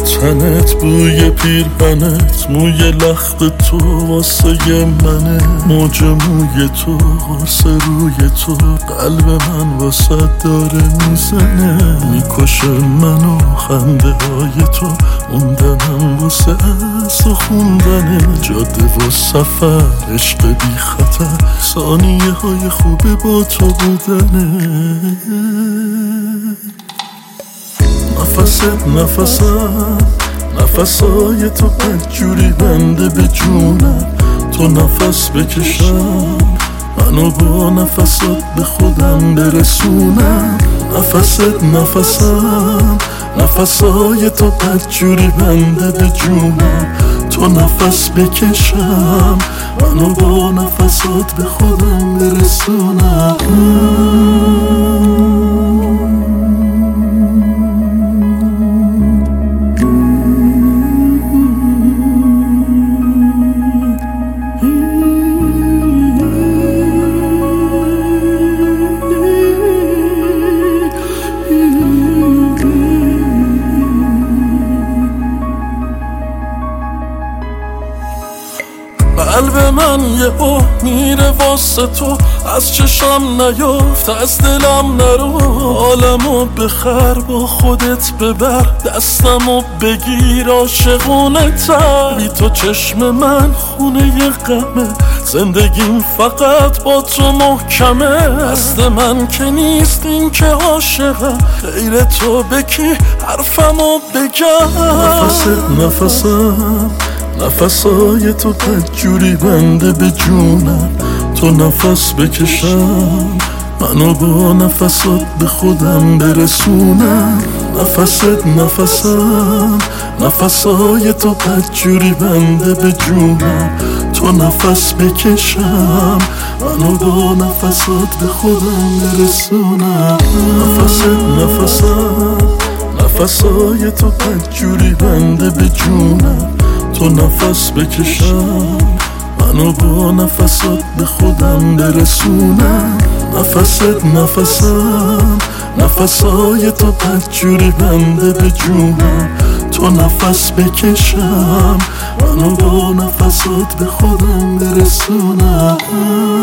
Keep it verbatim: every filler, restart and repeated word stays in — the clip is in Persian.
تنت، بوی پیرهنت، موی لخت تو واسه منه، موج موی تو، قرص روی تو، قلب من واسه داره میزنه، میکشه منو خنده های تو، موندنم واسه از و خوندنه، جاده و سفر، عشق بی خطر، ثانیه های خوبه با تو بودنه. نفست نفسم، نفسای تو بدجوری بنده به جونم، تو نفس بکشم منو با نفسات به خودم برسونم. نفست نفسم، نفسای تو بدجوری بنده به جونم، تو نفس بکشم منو با نفسات به خودم برسونم. قلب من یه اوه میره واسه تو، از چشم نیافت، از دلم نرو، حالمو بخر با خودت ببر، دستمو بگیر عاشقونه تر، بی تو چشم من خونه ی غمه، زندگیم فقط با تو محکمه، دست من که نیست این که عاشقم، غیر تو بکی حرفمو بگم. نفست نفسم، نفسای تو بدجوری بنده به جونم، تو نفس بکشم منو با نفسات به خودم برسونم. نفست نفسم، نفسای تو بدجوری بنده به جونم، تو نفس بکشم منو با نفسات به خودم برسونم. نفست نفسم، نفسای تو بدجوری بنده به جونم، تو نفس بکشم منو با نفسات به خودم برسونم. نفست نفسم، نفسای تو بدجوری بنده به جونم، تو نفس بکشم منو با نفسات به خودم برسونم.